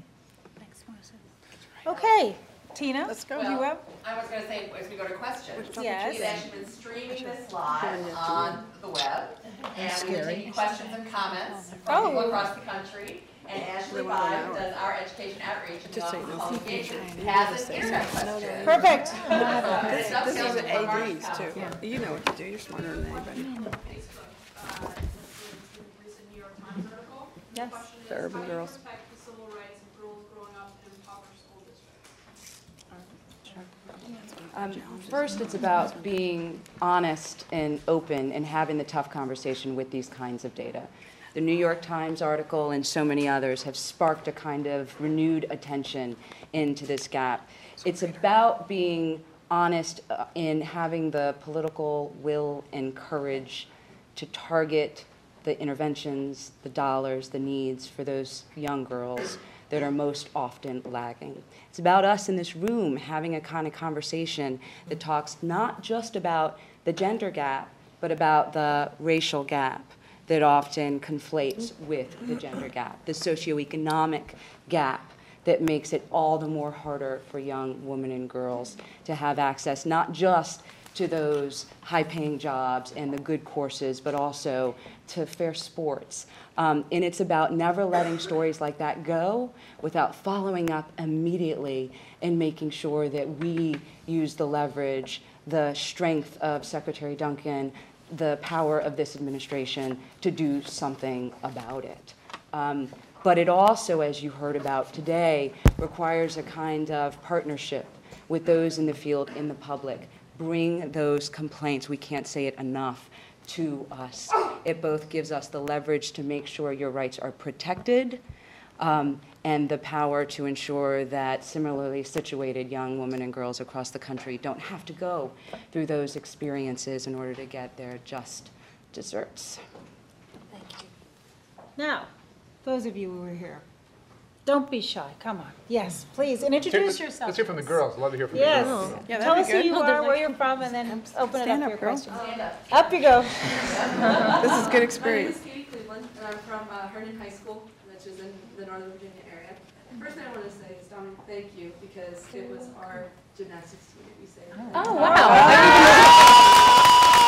Okay, Tina? Let's go. You up? I was going to say, as we go to questions, Yes. we've actually been streaming this live on the web, and we're taking questions and comments from people across the country. And Ashley Vibe, who does our education outreach and the Office of Public Engagement, has an internet question. Perfect. This is ADs too. You know what to do. You're smarter than anybody. Yes. The urban girls. First, it's about being honest and open and having the tough conversation with these kinds of data. The New York Times article and so many others have sparked a kind of renewed attention into this gap. It's about being honest in having the political will and courage to target the interventions, the dollars, the needs for those young girls that are most often lagging. It's about us in this room having a kind of conversation that talks not just about the gender gap, but about the racial gap that often conflates with the gender gap, the socioeconomic gap that makes it all the more harder for young women and girls to have access not just to those high-paying jobs and the good courses, but also to fair sports. And it's about never letting stories like that go without following up immediately and making sure that we use the leverage, the strength of Secretary Duncan, the power of this administration to do something about it. But it also, as you heard about today, requires a kind of partnership with those in the field, in the public. Bring those complaints, we can't say it enough, to us. It both gives us the leverage to make sure your rights are protected and the power to ensure that similarly situated young women and girls across the country don't have to go through those experiences in order to get their just desserts. Thank you. Now, those of you who are here, don't be shy. Come on. Yes, please. And introduce yourself. Let's hear from the girls. I'd love to hear from the Yes. girls. Yeah, Tell that'd us be who good. you are, where you're from, and then open it Stand up up, for your girl. questions. Up you go. This is good experience. My name is Katie Cleveland, and I'm from Herndon High School, which is in the Northern Virginia area. First thing I want to say is, Dominic, thank you, because it was our gymnastics team that you saved. Oh, wow.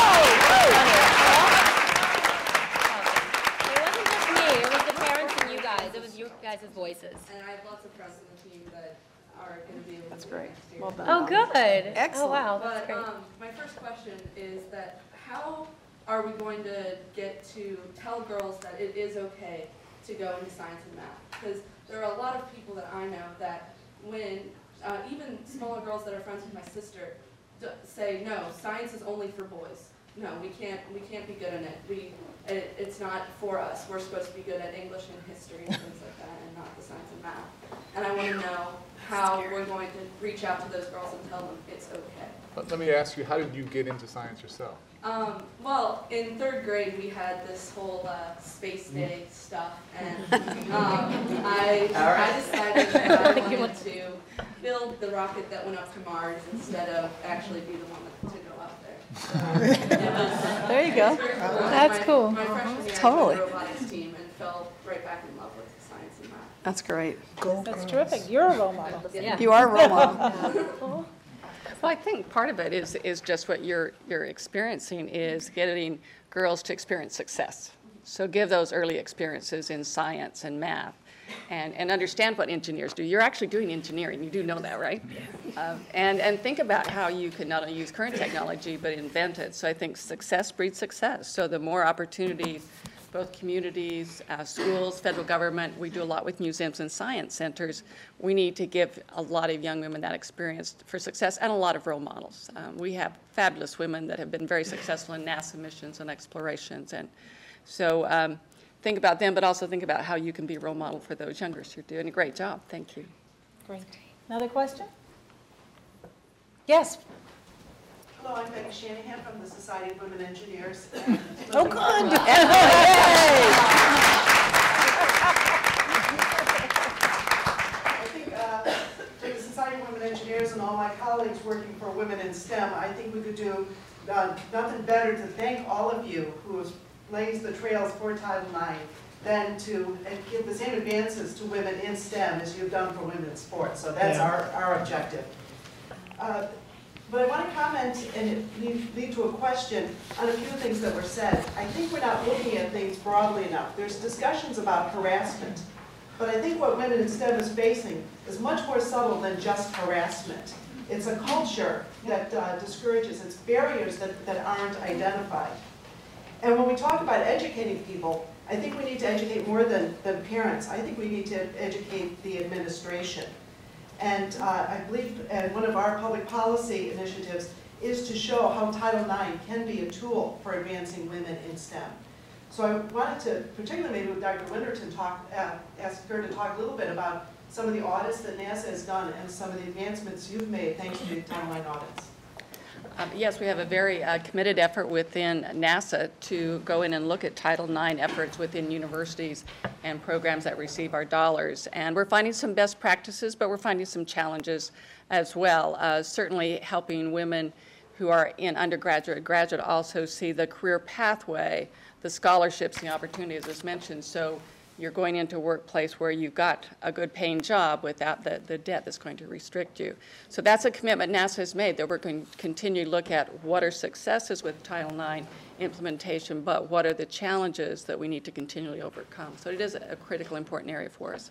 It wasn't just me, it was the parents and you guys. It was your guys' voices. And I have lots of friends on the team that are going to be able to do great. it next year. Well done. Oh, good. Excellent. Oh, wow, that's But great. my first question is that how are we going to get to tell girls that it is okay to go into science and math? Because there are a lot of people that I know that when, even smaller girls that are friends with my sister, say, no, science is only for boys. No, we can't be good in it. It's not for us. We're supposed to be good at English and history and things like that, and not the science and math. And I want to know how we're going to reach out to those girls and tell them it's okay. Let me ask you, how did you get into science yourself? Well, in third grade, we had this whole space day stuff, and I decided that I wanted to build the rocket that went up to Mars instead of actually be the one to go up there. There you go. That's cool. My freshman year, Totally. I joined the robotics team and fell right back in love with science and math. That's great. That's terrific. You're a role model. Yeah. You are a role model. Well, I think part of it is just what you're experiencing is getting girls to experience success. So give those early experiences in science and math and understand what engineers do. You're actually doing engineering. You do know that, right? And think about how you can not only use current technology but invent it. So I think success breeds success. So the more opportunities, both communities, schools, federal government, we do a lot with museums and science centers. We need to give a lot of young women that experience for success and a lot of role models. We have fabulous women that have been very successful in NASA missions and explorations. And so think about them, but also think about how you can be a role model for those youngers. You're doing a great job. Thank you. Great. Another question? Yes. Hello, I'm Becky Shanahan from the Society of Women Engineers. Oh, good. I think for the Society of Women Engineers and all my colleagues working for women in STEM, I think we could do nothing better to thank all of you who have blazed the trails for Title IX than to give the same advances to women in STEM as you've done for women in sports. So that's our objective. But I want to comment and lead to a question on a few things that were said. I think we're not looking at things broadly enough. There's discussions about harassment, but I think what women in STEM is facing is much more subtle than just harassment. It's a culture that discourages, it's barriers that aren't identified. And when we talk about educating people, I think we need to educate more than parents. I think we need to educate the administration. And I believe one of our public policy initiatives is to show how Title IX can be a tool for advancing women in STEM. So I wanted to, particularly maybe with Dr. Winterton, ask her to talk a little bit about some of the audits that NASA has done and some of the advancements you've made thanks to the Title IX audits. Yes, we have a very committed effort within NASA to go in and look at Title IX efforts within universities and programs that receive our dollars. And we're finding some best practices, but we're finding some challenges as well. Certainly helping women who are in undergraduate, graduate also see the career pathway, the scholarships, the opportunities as mentioned. So you're going into a workplace where you've got a good paying job without the debt that's going to restrict you. So that's a commitment NASA has made, that we're going to continue to look at what are successes with Title IX implementation, but what are the challenges that we need to continually overcome. So it is a critical, important area for us.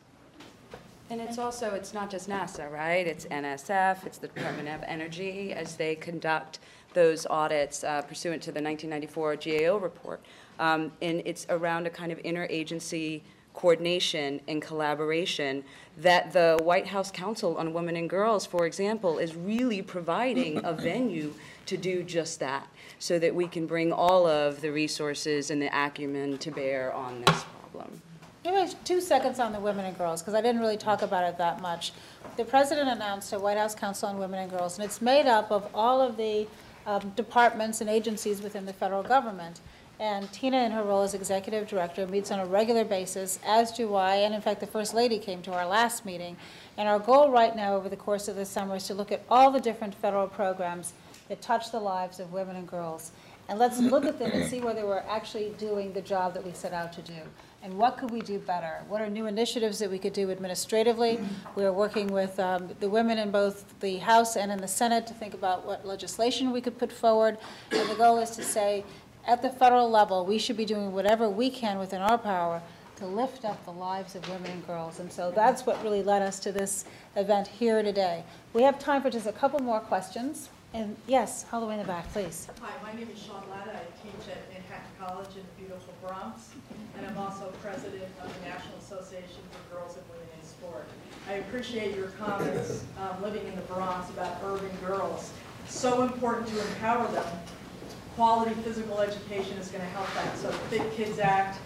And it's also, it's not just NASA, right? It's NSF, it's the Department of Energy as they conduct those audits pursuant to the 1994 GAO report. And it's around a kind of interagency coordination and collaboration that the White House Council on Women and Girls, for example, is really providing a venue to do just that, so that we can bring all of the resources and the acumen to bear on this problem. Give me 2 seconds on the women and girls, because I didn't really talk about it that much. The president announced a White House Council on Women and Girls, and it's made up of all of the departments and agencies within the federal government. And Tina, in her role as executive director, meets on a regular basis, as do I, and in fact, the First Lady came to our last meeting. And our goal right now over the course of the summer is to look at all the different federal programs that touch the lives of women and girls. And let's look at them and see whether we're actually doing the job that we set out to do. And what could we do better? What are new initiatives that we could do administratively? We are working with the women in both the House and in the Senate to think about what legislation we could put forward. And the goal is to say, at the federal level, we should be doing whatever we can within our power to lift up the lives of women and girls. And so that's what really led us to this event here today. We have time for just a couple more questions. And yes, all the way in the back, please. Hi, my name is Sean Latta. I teach at Manhattan College in the beautiful Bronx. And I'm also president of the National Association for Girls and Women in Sport. I appreciate your comments living in the Bronx about urban girls. So important to empower them. Quality physical education is going to help that. So Fit Kids Act,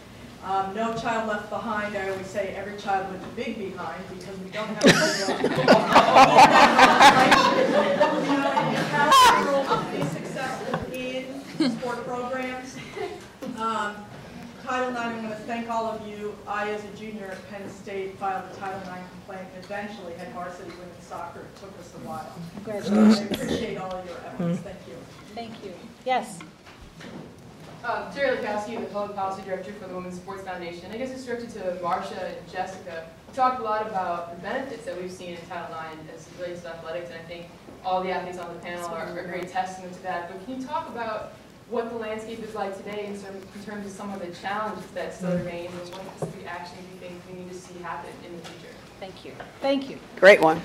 No Child Left Behind. I always say every child with a big behind because we don't have to empower girls to be successful in sport programs. Title IX, I'm going to thank all of you. I, as a junior at Penn State, filed a Title IX complaint and eventually had varsity women's soccer. It took us a while. Congratulations. I appreciate all of your efforts. Thank you. Thank you. Yes. Terry Lukowski, the Public Policy Director for the Women's Sports Foundation. I guess it's directed to Marcia and Jessica. We talked a lot about the benefits that we've seen in Title IX as it relates to athletics, and I think all the athletes on the panel are a great testament to that. But can you talk about what the landscape is like today in terms of some of the challenges that still remain, and what specific action you think we need to see happen in the future? Thank you. Thank you. Great one.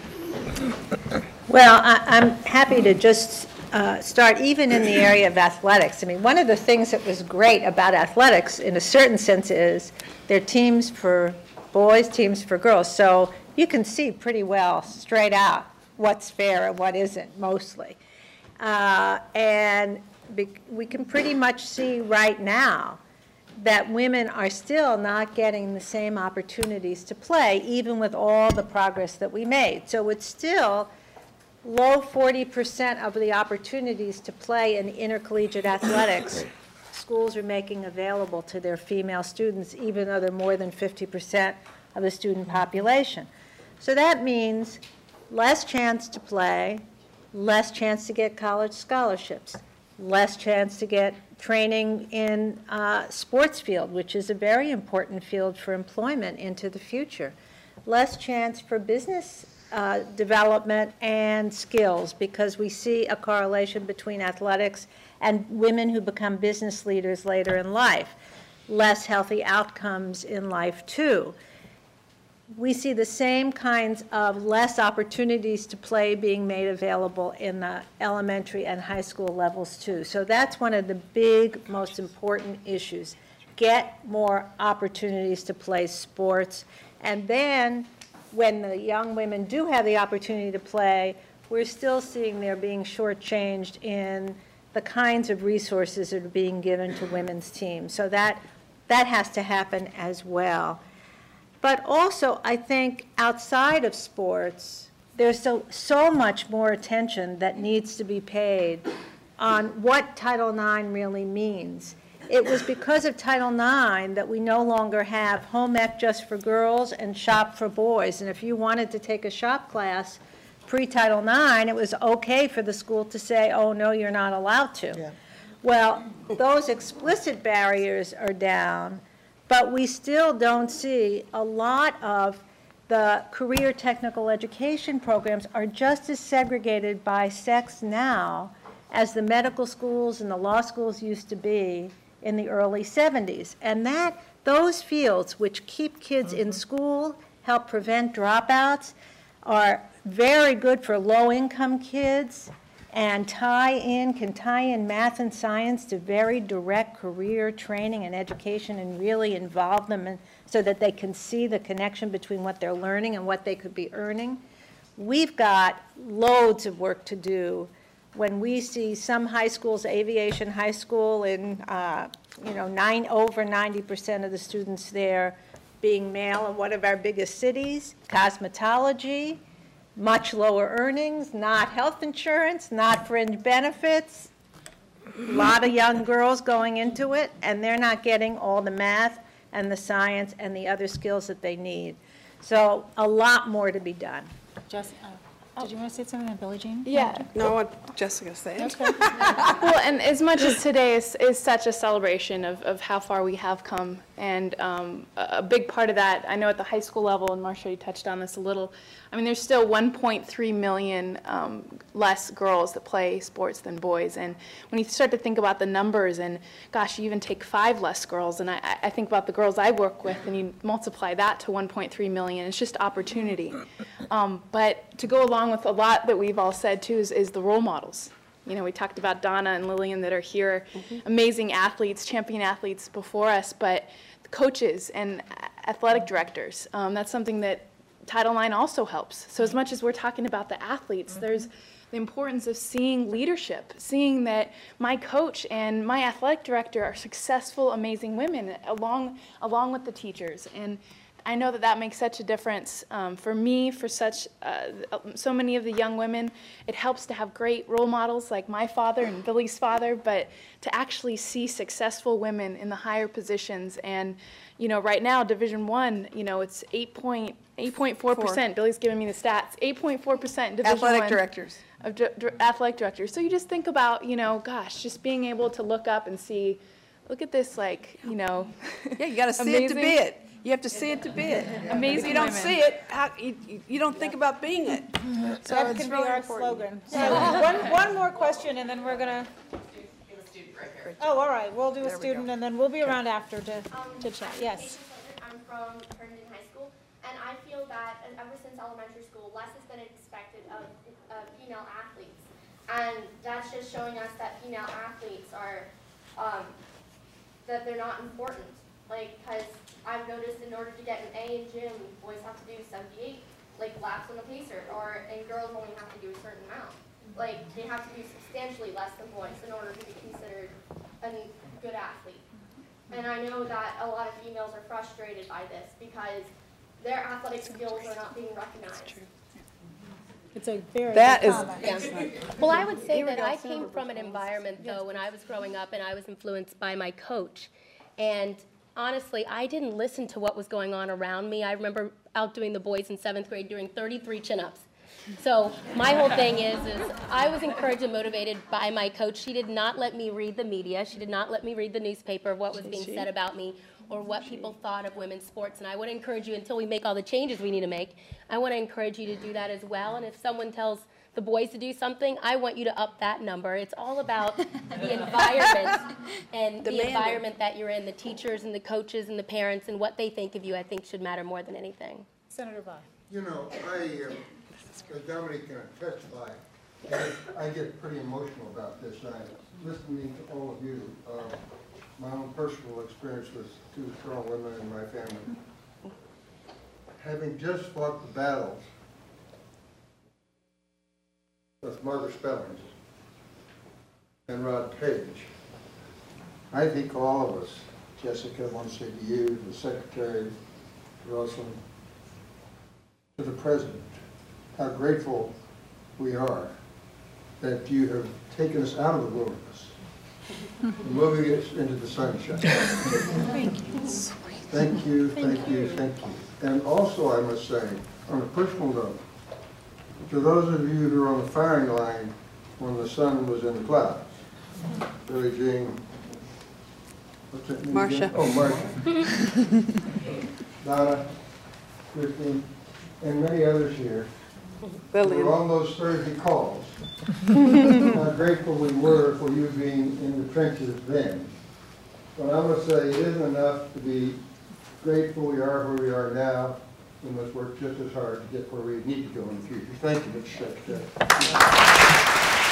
Well, I'm happy to just start even in the area of athletics. I mean, one of the things that was great about athletics in a certain sense is they're teams for boys, teams for girls. So you can see pretty well straight out what's fair and what isn't, mostly. And we can pretty much see right now that women are still not getting the same opportunities to play, even with all the progress that we made. So it's still low 40% of the opportunities to play in intercollegiate athletics schools are making available to their female students, even though they're more than 50% of the student population. So that means less chance to play, less chance to get college scholarships, less chance to get training in sports field, which is a very important field for employment into the future, less chance for business development and skills, because we see a correlation between athletics and women who become business leaders later in life, less healthy outcomes in life too. We see the same kinds of less opportunities to play being made available in the elementary and high school levels too. So that's one of the big, most important issues. Get more opportunities to play sports. And then when the young women do have the opportunity to play, we're still seeing they're being shortchanged in the kinds of resources that are being given to women's teams. So that that has to happen as well. But also, I think outside of sports, there's so much more attention that needs to be paid on what Title IX really means. It was because of Title IX that we no longer have home ec just for girls and shop for boys. And if you wanted to take a shop class pre-Title IX, it was okay for the school to say, oh, no, you're not allowed to. Yeah. Well, those explicit barriers are down, but we still don't see a lot of the career technical education programs are just as segregated by sex now as the medical schools and the law schools used to be in the early 70s. And those fields which keep kids in school, help prevent dropouts, are very good for low-income kids and can tie in math and science to very direct career training and education and really involve them so that they can see the connection between what they're learning and what they could be earning. We've got loads of work to do when we see some high schools, Aviation High School, in over 90% of the students there being male in one of our biggest cities, cosmetology, much lower earnings, not health insurance, not fringe benefits, a lot of young girls going into it, and they're not getting all the math and the science and the other skills that they need. So a lot more to be done. Jessica, did you want to say something on Billie Jean? Yeah. No, what Jessica said. Okay. Well, and as much as today is such a celebration of how far we have come, and a big part of that, I know at the high school level, and Marcia, you touched on this a little, I mean, there's still 1.3 million less girls that play sports than boys. And when you start to think about the numbers, and gosh, you even take 5 less girls, and I think about the girls I work with, and you multiply that to 1.3 million, it's just opportunity. But to go along with a lot that we've all said too is the role models. You know, we talked about Donna and Lillian that are here, amazing athletes, champion athletes before us, but coaches and athletic directors, that's something that Title IX also helps. So as much as we're talking about the athletes, there's the importance of seeing leadership, seeing that my coach and my athletic director are successful, amazing women along with the teachers. And I know that makes such a difference for me, for so many of the young women. It helps to have great role models like my father and Billy's father, but to actually see successful women in the higher positions. And right now, Division I, it's 8.4%. Billy's giving me the stats. 8.4% Division I. Athletic directors. Of athletic directors. So you just think about, gosh, just being able to look up and see, look at this, Yeah, you got to see it to be it. You have to see it to be it. Amazing. If you don't see it, you don't think about being it. So that can be our slogan. So one more question, and then we're going to... Oh, all right. We'll do a student, and then we'll be around after to chat. Yes. I'm from Herndon High School, and I feel that ever since elementary school, less has been expected of female athletes. And that's just showing us that female athletes are, that they're not important. Because I've noticed in order to get an A in gym, boys have to do 78 laps on the pacer, and girls only have to do a certain amount. They have to do substantially less than boys in order to be considered a good athlete. And I know that a lot of females are frustrated by this because their athletic skills are not being recognized. It's a very that good is comment. Well, I would say that I came from an environment, though, when I was growing up, and I was influenced by my coach. And honestly, I didn't listen to what was going on around me. I remember outdoing the boys in 7th grade doing 33 chin-ups. So my whole thing is I was encouraged and motivated by my coach. She did not let me read the media. She did not let me read the newspaper of what was being said about me or what people thought of women's sports. And I want to encourage you, until we make all the changes we need to make, I want to encourage you to do that as well. And if someone tells the boys to do something, I want you to up that number. It's all about the environment and the environment that you're in, the teachers and the coaches and the parents and what they think of you, I think should matter more than anything. Senator Bach. As Dominic can testify, I get pretty emotional about this. Listening to all of you, my own personal experience with 2 strong women in my family. Having just fought the battles with Margaret Spellings and Rod Page, I think all of us Jessica, I want to say to you, the Secretary, Rosalind, to the President, how grateful we are that you have taken us out of the wilderness and moving us into the sunshine. Thank you. Thank you, thank you, thank you. And also, I must say, on a personal note, to those of you who are on the firing line when the sun was in the clouds, Billie Jean, what's that name Marcia. again? Oh, Marcia. Donna, Christine, and many others here. Lillian. Were on those Thursday calls. How grateful we were for you being in the trenches then. But I must say, it isn't enough to be grateful we are where we are now. We must work just as hard to get where we need to go in the future. Thank you, Mr. Secretary.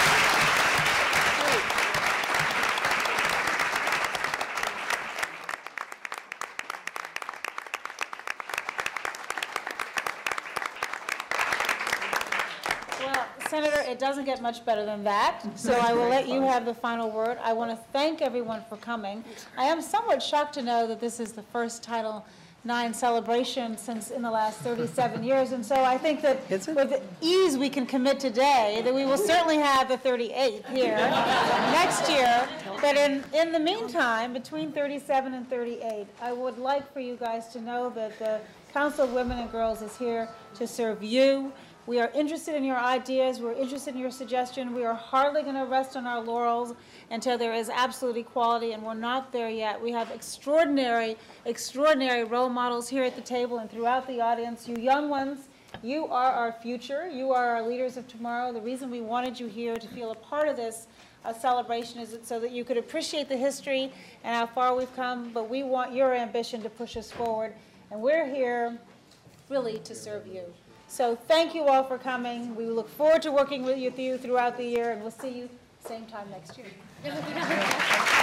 Well, Senator, it doesn't get much better than that, so I will let you have the final word. I want to thank everyone for coming. I am somewhat shocked to know that this is the first Title IX celebration since in the last 37 years, and so I think that with ease we can commit today that we will certainly have the 38th here next year. But in the meantime, between 37 and 38, I would like for you guys to know that the Council of Women and Girls is here to serve you. We are interested in your ideas. We're interested in your suggestion. We are hardly going to rest on our laurels until there is absolute equality, and we're not there yet. We have extraordinary, extraordinary role models here at the table and throughout the audience. You young ones, you are our future. You are our leaders of tomorrow. The reason we wanted you here to feel a part of this celebration is so that you could appreciate the history and how far we've come, but we want your ambition to push us forward, and we're here really to serve you. So thank you all for coming. We look forward to working with you throughout the year, and we'll see you same time next year.